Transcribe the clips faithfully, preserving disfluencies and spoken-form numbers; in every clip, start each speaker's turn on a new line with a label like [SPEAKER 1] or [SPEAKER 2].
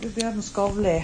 [SPEAKER 1] Bjørn Skovli.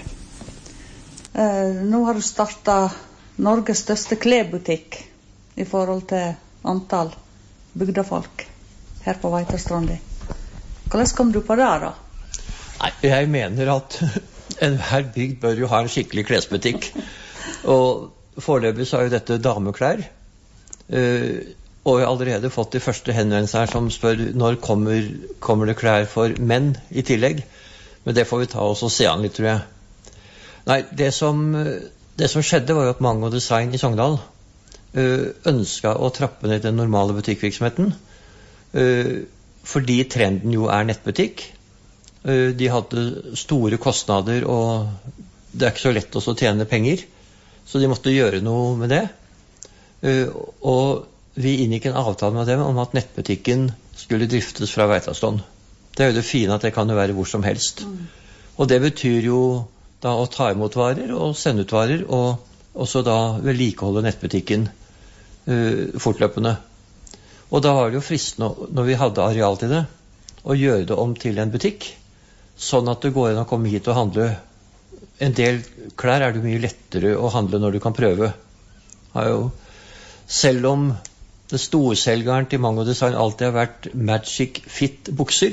[SPEAKER 1] Eh, nå har du startet Norges største klebutikk i forhold til antall bygdefolk her på Veitastranda. Hvordan kom du på det da?
[SPEAKER 2] Nei, jeg mener at enhver bygd bør jo ha en skikkelig klesbutikk. Og foreløpig så er jo dette dameklær. Uh, og jeg har allerede fått de første henvendelser her som spør når kommer, kommer det klær for menn i tillegg. Men det får vi ta oss og se an litt, tror jeg. Nei, det som, det som skjedde var jo at Mango Design i Sogndal uh, ønsket å trappe ned den normale butikkvirksomheten. Uh, fordi trenden jo er nettbutikk. Uh, de hadde store kostnader, og det er ikke så lett å tjene penger. Så de måtte gjøre noe med det. Uh, og vi inngikk en avtale med dem om at nettbutikken skulle driftes fra Veitastrand. Det er jo det fine at det kan jo være hvor som helst. Mm. Og det betyr jo da å ta imot varer og sende ut varer, og også da vedlikeholde nettbutikken uh, fortløpende. Og da var det jo fristende, når vi hadde areal til det, å gjøre det om til en butikk, sånn at det går inn å komme hit og handle. En del klær er det mye lettere å handle når du kan prøve. Jo, selv om det storselgeren til Mango Design alltid har vært Magic Fit bukser,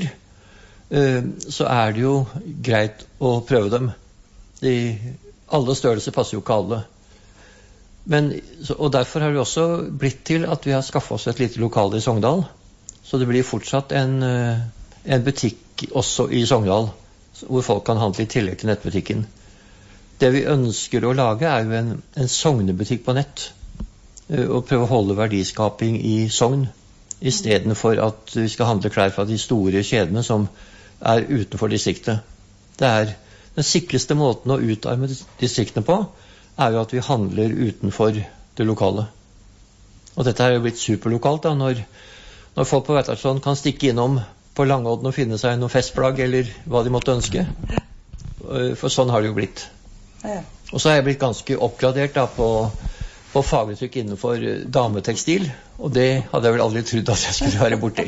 [SPEAKER 2] så er det jo greit å prøve dem. De, alle størrelser passer jo ikke alle. Men, og derfor har det også blitt til at vi har skaffet oss et lite lokale i Sogndal. Så det blir fortsatt en, en butikk også i Sogndal, hvor folk kan handle i tillegg til nettbutikken. Det vi ønsker å lage er jo en, en Sognebutikk på nett, og prøve å holde verdiskaping i Sogn, i stedet for at vi skal handle klær fra de store kjedene som er utenfor distriktet. Det er den sikreste måten å utarme distriktene på, er jo at vi handler utenfor det lokale. Og dette er jo blitt superlokalt da, når, når folk på Veitastrand kan stikke innom på Langåden og finne seg noen festplagg, eller hva de måtte ønske. For sånn har det jo blitt. Og så har jeg blitt ganske oppgradert da på på faguttrykk innenfor dametekstil, og det hadde jeg vel aldri trodd at jeg skulle være borti.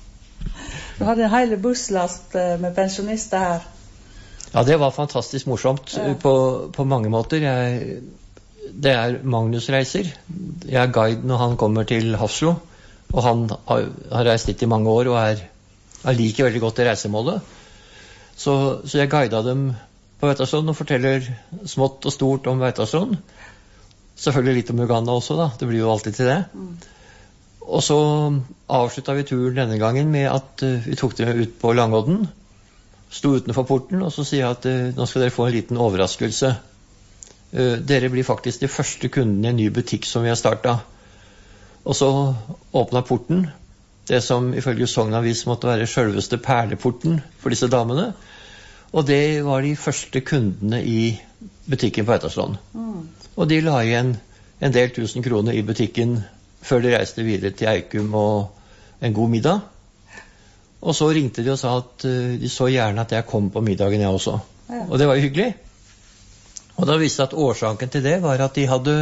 [SPEAKER 1] Du hadde en hele busslast med pensjonister her.
[SPEAKER 2] Ja, det var fantastisk morsomt ja. på, på mange måter. Jeg, det er Magnus reiser. Jeg er guide når han kommer til Hafslo, og han har, har reist dit i mange år og er, er liker veldig godt det reisemålet. Så, så jeg guidet dem på Veitastrand og forteller smått og stort om Veitastrand. Selvfølgelig litt om Uganda også da, det blir jo alltid til det. Mm. Og så avsluttet vi turen denne gangen med at uh, vi tok dem ut på Langåden, sto utenfor porten, og så sier jeg at uh, nå skal dere få en liten overraskelse. Uh, dere blir faktisk de første kundene i en ny butikk som vi har startet. Og så åpnet porten, det som ifølge Sognavis måtte være selveste perleporten for disse damene, og det var de første kundene i butikken på Veitastrand. Mm. Og de la igjen en del tusen kroner i butikken før de reiste videre til Eikum og en god middag. Og så ringte de og sa at uh, de så gjerne at jeg kom på middagen jeg også. Ja. Og det var jo hyggelig. Og da visste jeg at årsaken til det var at de hadde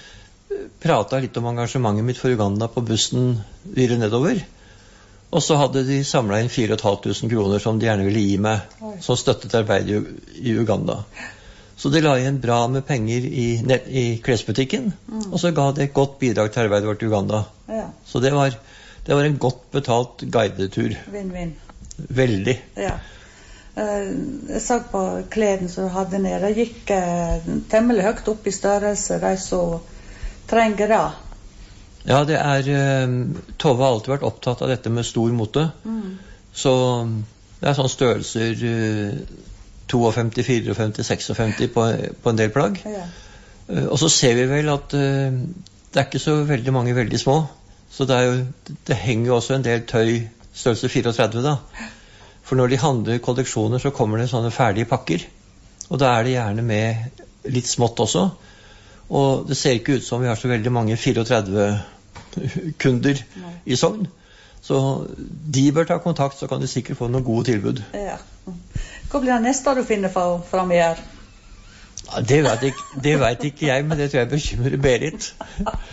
[SPEAKER 2] pratet litt om engasjementet mitt for Uganda på bussen videre nedover. Og så hadde de samlet inn fire tusen fem hundre kroner som de gjerne ville gi meg, Oi. Som støttet arbeid i, i Uganda. Så de la igjen bra med penger i, nett, i klesbutikken, mm. og så ga det et godt bidrag til arbeidet vårt i Uganda. Ja. Så det var, det var en godt betalt guidetur.
[SPEAKER 1] Vinn-vinn.
[SPEAKER 2] Veldig.
[SPEAKER 1] Ja. Uh, jeg så på kleden som du hadde nede, det gikk uh, temmelig høyt opp i størrelse, de som trenger det.
[SPEAKER 2] Ja, det er, uh, Tove har alltid vært opptatt av dette med stor mote, mm. så det er sånn størrelser uh, femtito, femtifire, sekstifire på, på en del plagg. Ja. Uh, og så ser vi vel at uh, det er ikke så veldig mange veldig små, så det, er jo, det henger jo også en del tøy størrelse tretifire da. For når de handler kolleksjoner så kommer det sånne ferdige pakker, og da er det gjerne med litt smått også. Og det ser ikke ut som vi har så veldig mange tretifire kunder Nei. I Sogn. Så de bør ta kontakt, så kan de sikkert få noen gode tilbud.
[SPEAKER 1] Ja. Hva blir det neste du finner frem i her?
[SPEAKER 2] Ja, det, vet ikke, det vet ikke jeg, men det tror jeg bekymrer Berit.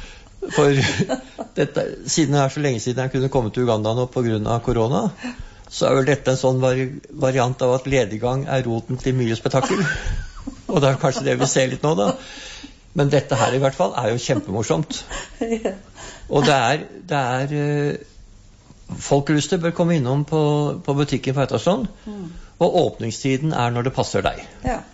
[SPEAKER 2] For dette, siden det er så lenge siden jeg kunne komme til Uganda nå på grunn av korona, så er vel dette en sånn vari variant av at lediggang er roten til mye spetakkel. Og det er kanskje det vi ser litt nå da. Men dette her i hvert fall er jo kjempemorsomt. Og det er, det er folk ruster bør komme innom på, på butikken på Veitastrand, mm. og åpningstiden er når det passer deg.
[SPEAKER 1] Ja.